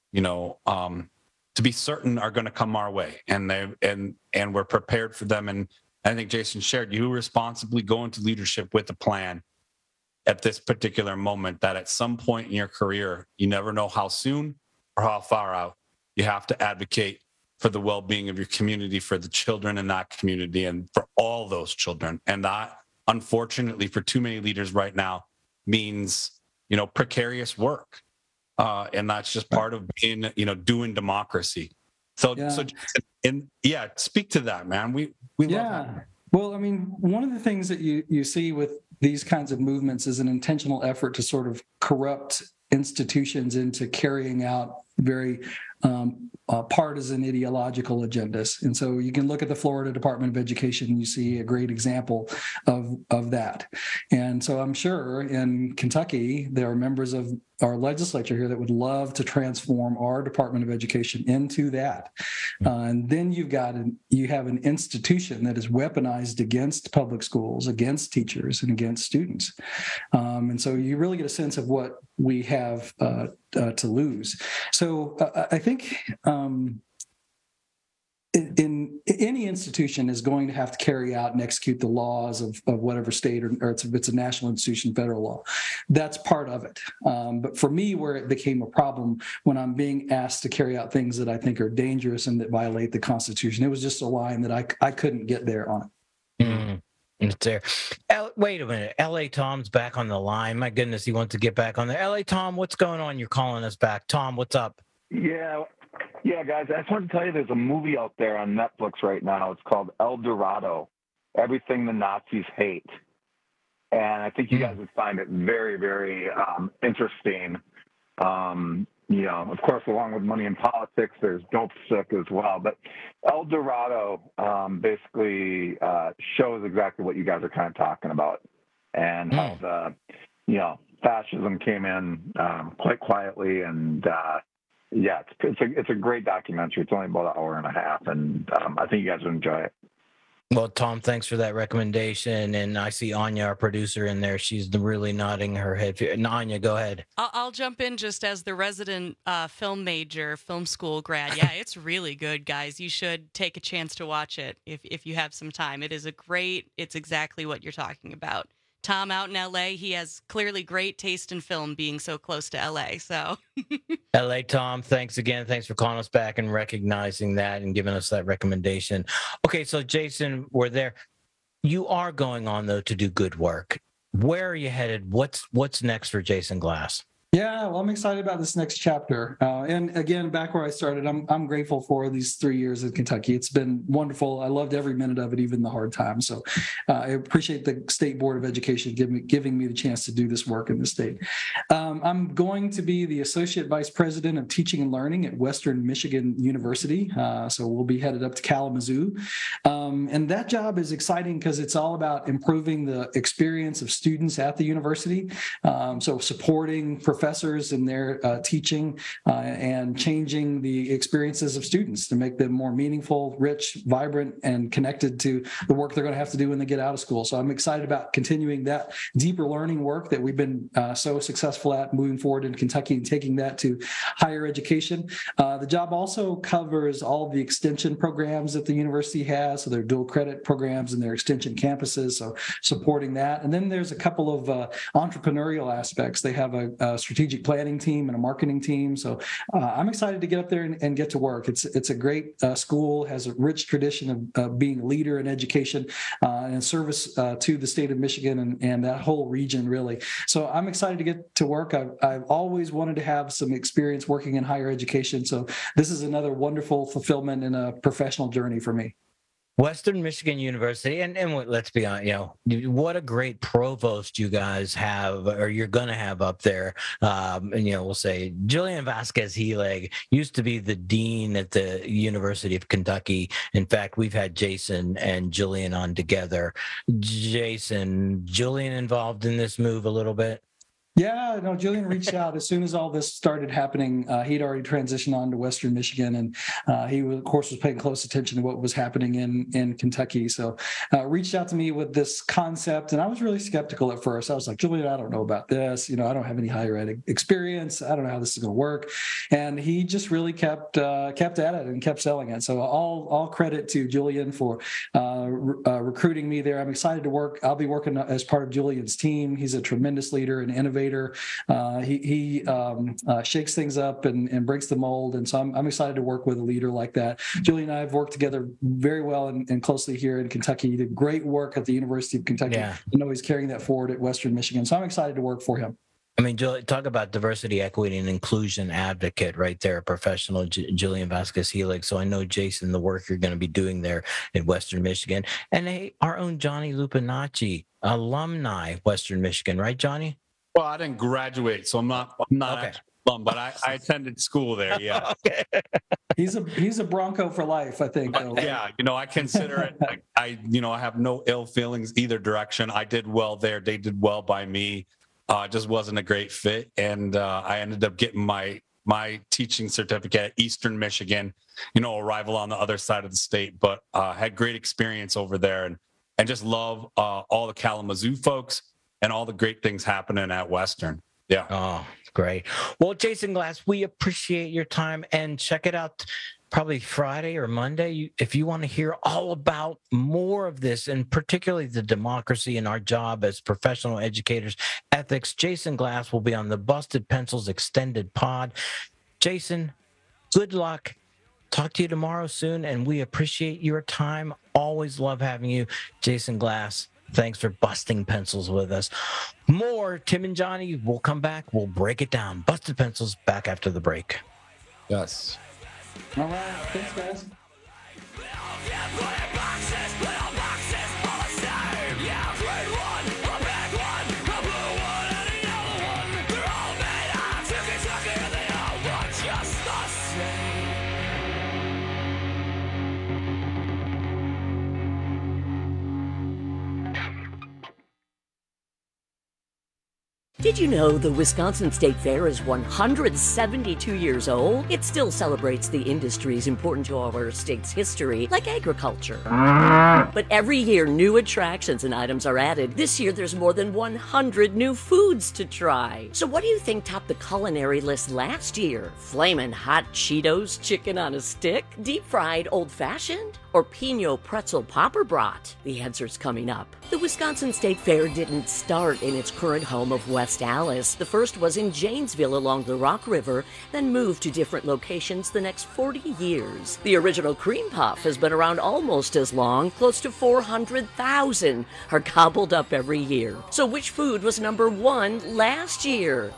certain are going to come our way, and we're prepared for them. And I think Jason shared, you responsibly go into leadership with a plan at this particular moment, that at some point in your career, you never know how soon or how far out, you have to advocate for the well-being of your community, for the children in that community, and for all those children. And that, unfortunately, for too many leaders right now, means, precarious work. And that's just part of being, doing democracy. So speak to that, man. We love that. Well, I mean, one of the things that you see with these kinds of movements is an intentional effort to sort of corrupt institutions into carrying out very partisan ideological agendas. And so you can look at the Florida Department of Education and you see a great example of that. And so I'm sure in Kentucky, there are members of our legislature here that would love to transform our Department of Education into that. And then you have an institution that is weaponized against public schools, against teachers, and against students. And so you really get a sense of what we have to lose. So I think in any institution is going to have to carry out and execute the laws of whatever state, or if it's a national institution, federal law. That's part of it. But for me, where it became a problem when I'm being asked to carry out things that I think are dangerous and that violate the Constitution, it was just a line that I couldn't get there on it. Mm-hmm. It's there. Wait a minute. L.A. Tom's back on the line. My goodness, he wants to get back on there. L.A. Tom, what's going on? You're calling us back. Tom, what's up? Yeah, guys. I just wanted to tell you there's a movie out there on Netflix right now. It's called El Dorado, Everything the Nazis Hate. And I think you guys would find it very, very interesting. Of course, along with Money in Politics, there's Dope Sick as well. But El Dorado basically shows exactly what you guys are kind of talking about, and how fascism came in quite quietly. And it's a great documentary. It's only about an hour and a half, and I think you guys would enjoy it. Well, Tom, thanks for that recommendation. And I see Anya, our producer, in there. She's really nodding her head. Anya, go ahead. I'll jump in just as the resident film major, film school grad. Yeah, it's really good, guys. You should take a chance to watch it if you have some time. It's exactly what you're talking about. Tom out in L.A., he has clearly great taste in film, being so close to L.A., so. L.A. Tom, thanks again. Thanks for calling us back and recognizing that and giving us that recommendation. Okay, so Jason, we're there. You are going on, though, to do good work. Where are you headed? What's next for Jason Glass? Yeah, well, I'm excited about this next chapter. And again, back where I started, I'm grateful for these 3 years in Kentucky. It's been wonderful. I loved every minute of it, even the hard times. So I appreciate the State Board of Education giving me the chance to do this work in the state. I'm going to be the Associate Vice President of Teaching and Learning at Western Michigan University. So we'll be headed up to Kalamazoo. And that job is exciting because it's all about improving the experience of students at the university. So supporting professors in their teaching and changing the experiences of students to make them more meaningful, rich, vibrant, and connected to the work they're going to have to do when they get out of school. So I'm excited about continuing that deeper learning work that we've been so successful at moving forward in Kentucky and taking that to higher education. The job also covers all the extension programs that the university has, so their dual credit programs and their extension campuses, so supporting that. And then there's a couple of entrepreneurial aspects. They have a strategic planning team and a marketing team. So I'm excited to get up there and get to work. It's a great school, has a rich tradition of being a leader in education and service to the state of Michigan and that whole region, really. So I'm excited to get to work. I've always wanted to have some experience working in higher education. So this is another wonderful fulfillment in a professional journey for me. Western Michigan University, and let's be honest, what a great provost you guys have, or you're going to have up there. And, we'll say Jillian Vasquez-Helig used to be the dean at the University of Kentucky. In fact, we've had Jason and Jillian on together. Jason, Jillian involved in this move a little bit? Yeah, no, Julian reached out as soon as all this started happening. He'd already transitioned on to Western Michigan, and he, of course, was paying close attention to what was happening in Kentucky. So reached out to me with this concept, and I was really skeptical at first. I was like, Julian, I don't know about this. I don't have any higher ed experience. I don't know how this is going to work. And he just really kept at it and kept selling it. So all credit to Julian for recruiting me there. I'm excited to work. I'll be working as part of Julian's team. He's a tremendous leader and innovator. He shakes things up and breaks the mold, and so I'm excited to work with a leader like that. Julie and I have worked together very well and closely here in Kentucky. He did great work at the University of Kentucky. Yeah. He's carrying that forward at Western Michigan, so I'm excited to work for him. I mean, talk about diversity, equity, and inclusion advocate right there, professional Jillian Vasquez-Helig. So I know, Jason, the work you're going to be doing there in Western Michigan. And hey, our own Johnny Lupinacci, alumni, Western Michigan, right, Johnny? Well, I didn't graduate, so I'm not okay. But I attended school there. Yeah. Okay. He's a Bronco for life, I think. Yeah, I consider it. I have no ill feelings either direction. I did well there. They did well by me. Just wasn't a great fit, and I ended up getting my teaching certificate at Eastern Michigan. A rival on the other side of the state, but had great experience over there, and just love all the Kalamazoo folks and all the great things happening at Western. Yeah. Oh, great. Well, Jason Glass, we appreciate your time, and check it out probably Friday or Monday if you want to hear all about more of this, and particularly the democracy in our job as professional educators, ethics. Jason Glass will be on the Busted Pencils Extended Pod. Jason, good luck. Talk to you tomorrow soon, and we appreciate your time. Always love having you, Jason Glass. Thanks for busting pencils with us. More Tim and Johnny will come back. We'll break it down. Busted Pencils back after the break. Yes. All right. Thanks, guys. Did you know the Wisconsin State Fair is 172 years old? It still celebrates the industries important to our state's history, like agriculture. But every year, new attractions and items are added. This year, there's more than 100 new foods to try. So what do you think topped the culinary list last year? Flamin' hot Cheetos chicken on a stick? Deep-fried old-fashioned? Or Pinot pretzel popper brat? The answer's coming up. The Wisconsin State Fair didn't start in its current home of West Allis. The first was in Janesville along the Rock River, then moved to different locations the next 40 years. The original cream puff has been around almost as long. Close to 400,000 are gobbled up every year. So which food was number one last year?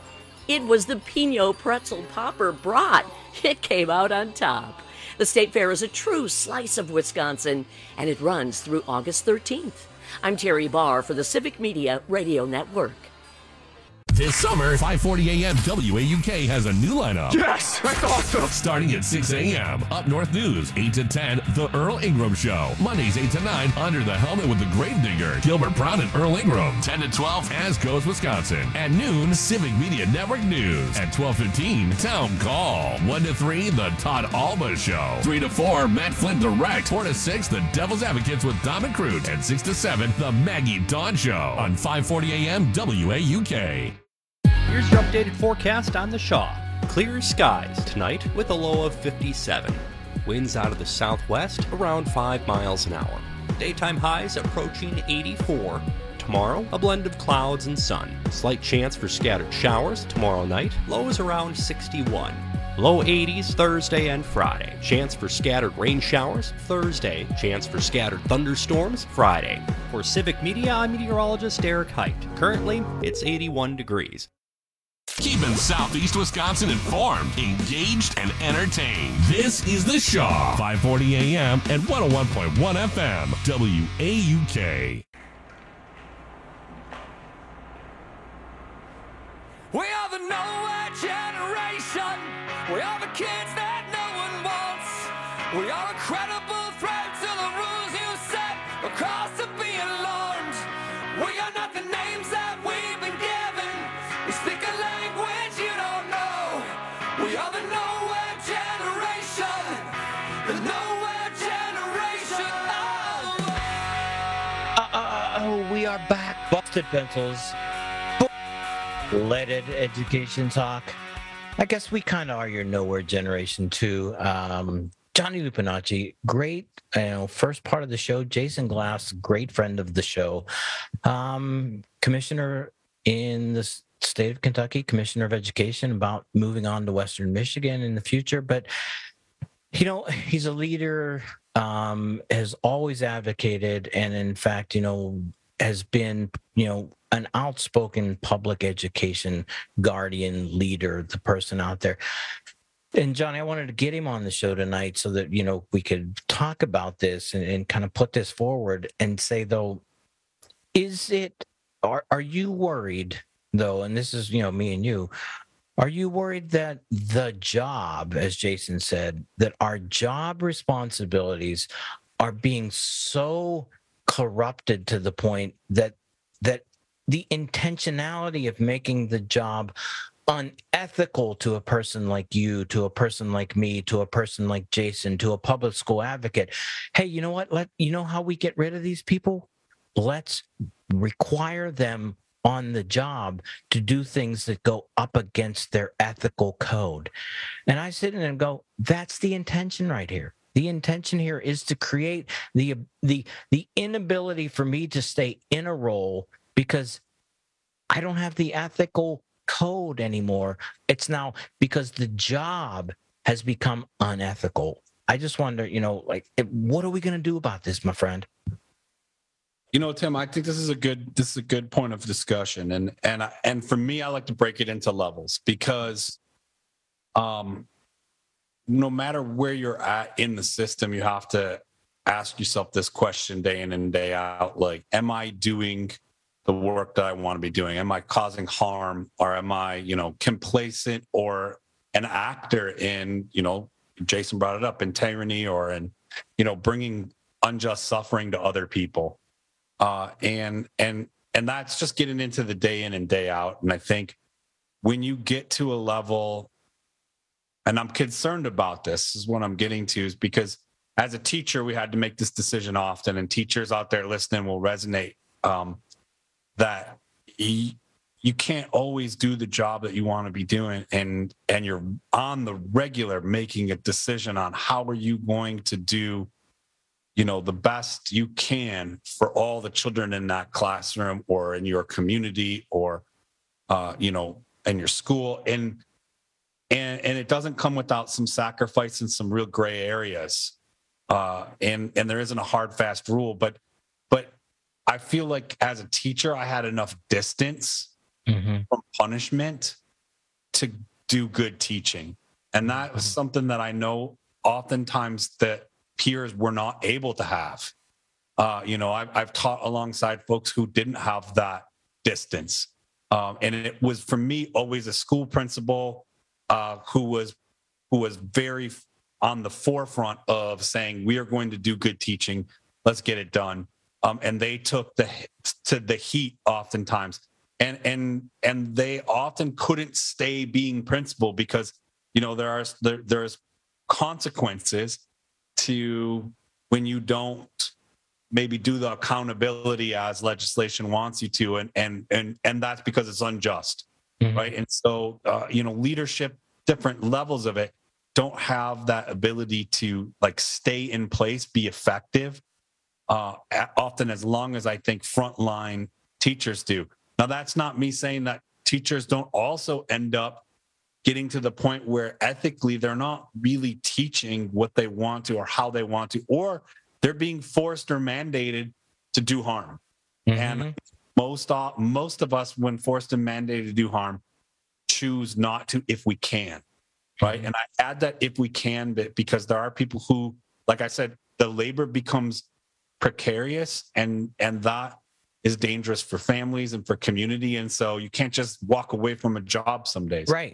It was the Pinot Pretzel Popper Brat. It came out on top. The State Fair is a true slice of Wisconsin, and it runs through August 13th. I'm Terry Barr for the Civic Media Radio Network. This summer, 5:40 a.m. WAUK has a new lineup. Yes, that's awesome. Starting at 6 a.m. Up North News, 8 to 10, The Earl Ingram Show. Mondays, 8 to 9, Under the Helmet with the Gravedigger, Gilbert Brown and Earl Ingram. 10 to 12, As Goes Wisconsin. At noon, Civic Media Network News. At 12:15, Town Call. 1 to 3, The Todd Alba Show. 3 to 4, Matt Flynn Direct. 4 to 6, The Devil's Advocates with Dom and Crute. And 6 to 7, The Maggie Dawn Show. On 5:40 a.m. WAUK. Here's your updated forecast on the Shaw. Clear skies tonight with a low of 57. Winds out of the southwest around 5 miles an hour. Daytime highs approaching 84. Tomorrow, a blend of clouds and sun. Slight chance for scattered showers tomorrow night. Lows around 61. Low 80s Thursday and Friday. Chance for scattered rain showers Thursday. Chance for scattered thunderstorms Friday. For Civic Media, I'm meteorologist Eric Height. Currently, it's 81 degrees. Keeping Southeast Wisconsin informed, engaged, and entertained. This is The Shaw, 5:40 a.m. and 101.1 FM, WAUK. We are the nowhere generation. We are the kids that no one wants. We are a credible threat to the rules you set across the being alarmed. We are not the names that we've been given. We speak a language you don't know. We are the nowhere generation. The nowhere generation. We are back. Busted Pencils. Leaded Education Talk. I guess we kind of are your nowhere generation too. Johnny Lupinacci, great, first part of the show. Jason Glass, great friend of the show. Commissioner in the state of Kentucky, Commissioner of Education, about moving on to Western Michigan in the future. But, he's a leader, has always advocated, and in fact, has been, an outspoken public education guardian leader, the person out there. And Johnny, I wanted to get him on the show tonight so that, we could talk about this and kind of put this forward and say, though, are you worried, though, and this is, me and you, are you worried that the job, as Jason said, that our job responsibilities are being so corrupted to the point that the intentionality of making the job unethical to a person like you, to a person like me, to a person like Jason, to a public school advocate? Hey, you know what? You know how we get rid of these people? Let's require them on the job to do things that go up against their ethical code. And I sit in and go, that's the intention right here. The intention here is to create the inability for me to stay in a role because I don't have the ethical code anymore. It's now because the job has become unethical. I just wonder, what are we going to do about this, my friend? Tim, I think this is a good point of discussion, and for me, I like to break it into levels because, no matter where you're at in the system, you have to ask yourself this question day in and day out: like, am I doing the work that I want to be doing? Am I causing harm, or am I, complacent or an actor in, Jason brought it up, in tyranny or in, bringing unjust suffering to other people? And that's just getting into the day in and day out. And I think when you get to a level, and I'm concerned about this, is what I'm getting to, is because as a teacher, we had to make this decision often, and teachers out there listening will resonate, that you can't always do the job that you want to be doing, and you're on the regular making a decision on how are you going to do, the best you can for all the children in that classroom or in your community or, in your school. And it doesn't come without some sacrifice and some real gray areas. And there isn't a hard, fast rule, but I feel like as a teacher, I had enough distance from punishment to do good teaching. And that was something that I know oftentimes that peers were not able to have. I've taught alongside folks who didn't have that distance. And it was, for me, always a school principal who was very on the forefront of saying, we are going to do good teaching. Let's get it done. And they took the heat oftentimes. And they often couldn't stay being principal because, there's consequences to when you don't maybe do the accountability as legislation wants you to, and that's because it's unjust, right? And so, leadership, different levels of it, don't have that ability to stay in place, be effective, often as long as I think frontline teachers do. Now, that's not me saying that teachers don't also end up getting to the point where ethically they're not really teaching what they want to or how they want to, or they're being forced or mandated to do harm. And most of us, when forced and mandated to do harm, choose not to if we can, right? And I add that if we can, because there are people who, like I said, the labor becomes precarious, and that is dangerous for families and for community. And so you can't just walk away from a job some days. Right.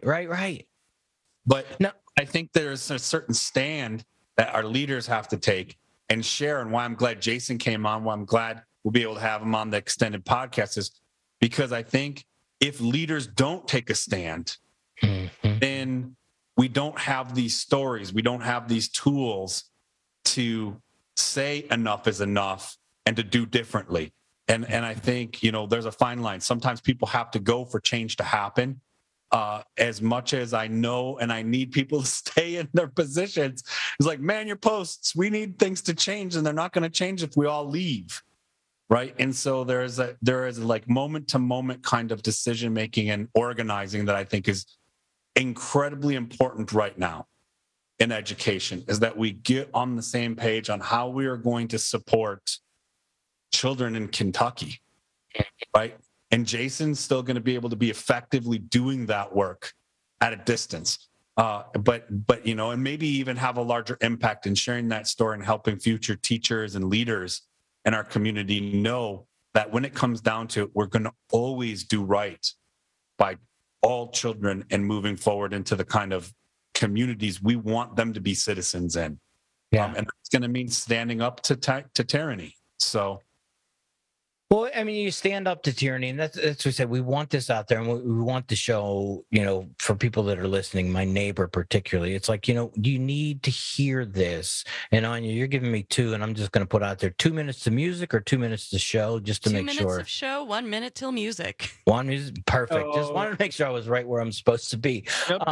But no, I think there's a certain stand that our leaders have to take and share. And why I'm glad Jason came on, why I'm glad we'll be able to have him on the extended podcast, is because I think if leaders don't take a stand, then we don't have these stories, we don't have these tools to say enough is enough and to do differently. And I think, there's a fine line. Sometimes people have to go for change to happen. As much as I know and I need people to stay in their positions, it's like, man, your posts, we need things to change, and they're not going to change if we all leave, right? And so there is moment to moment kind of decision making and organizing that I think is incredibly important right now in education, is that we get on the same page on how we are going to support children in Kentucky, right? And Jason's still going to be able to be effectively doing that work at a distance, but and maybe even have a larger impact in sharing that story and helping future teachers and leaders in our community know that when it comes down to it, we're going to always do right by all children and moving forward into the kind of communities we want them to be citizens in. And it's going to mean standing up to tyranny. So. Well, I mean, you stand up to tyranny, and that's what we said. We want this out there, and we want to show, for people that are listening, my neighbor particularly, it's like, you need to hear this. And Anya, you're giving me 2, and I'm just going to put out there 2 minutes to music or 2 minutes to show, just to make sure. 2 minutes of show, 1 minute till music. 1 minute, perfect. Just wanted to make sure I was right where I'm supposed to be.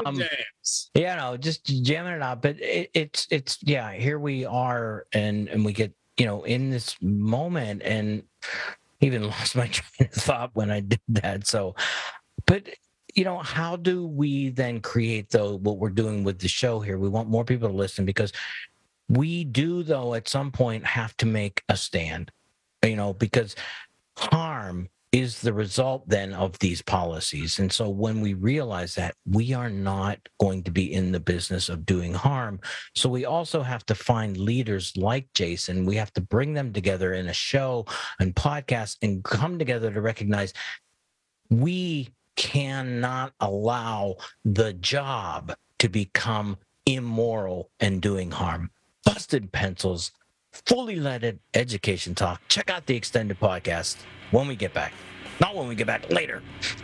Just jamming it out. But it's here we are, and we get, in this moment, and even lost my train of thought when I did that. So, but how do we then create what we're doing with the show here? We want more people to listen, because we do, though, at some point have to make a stand, because harm is the result then of these policies. And so when we realize that, we are not going to be in the business of doing harm. So we also have to find leaders like Jason. We have to bring them together in a show and podcast and come together to recognize we cannot allow the job to become immoral and doing harm. Busted Pencils, fully leaded education talk. Check out the extended podcast when we get back. Not when we get back, later.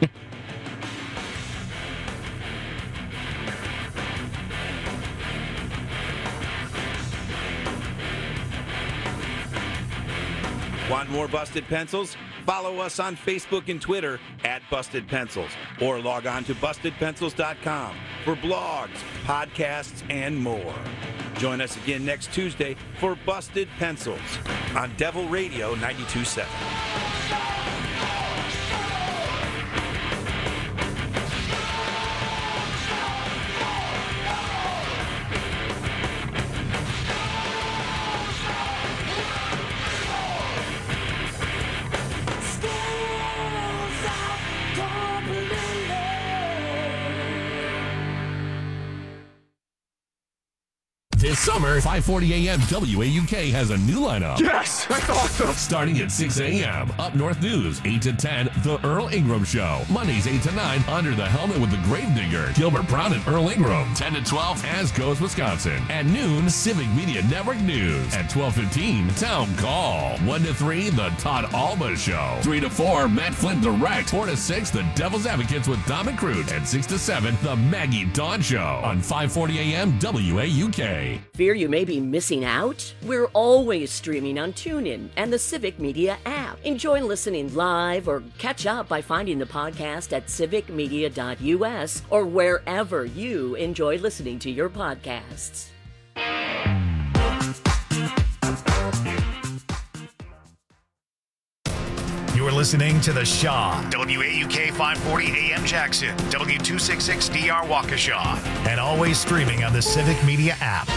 Want more Busted Pencils? Follow us on Facebook and Twitter at Busted Pencils, or log on to bustedpencils.com for blogs, podcasts, and more. Join us again next Tuesday for Busted Pencils on Devil Radio 92.7. This summer, 540 a.m. WAUK has a new lineup. Yes, that's awesome. Starting at 6 a.m. Up North News, 8 to 10, The Earl Ingram Show. Mondays, 8 to 9, Under the Helmet with the Gravedigger, Gilbert Brown and Earl Ingram. 10 to 12, As Goes Wisconsin. At noon, Civic Media Network News. At 12:15, Town Call. 1 to 3, The Todd Alba Show. 3 to 4, Matt Flynn Direct. 4 to 6, The Devil's Advocates with Dom and Crute. And 6 to 7, The Maggie Dawn Show on 540 a.m. WAUK. Fear you may be missing out? We're always streaming on TuneIn and the Civic Media app. Enjoy listening live or catch up by finding the podcast at civicmedia.us or wherever you enjoy listening to your podcasts. You're listening to The Shaw, WAUK 540 AM Jackson, W266DR Waukesha, and always streaming on the Civic Media app.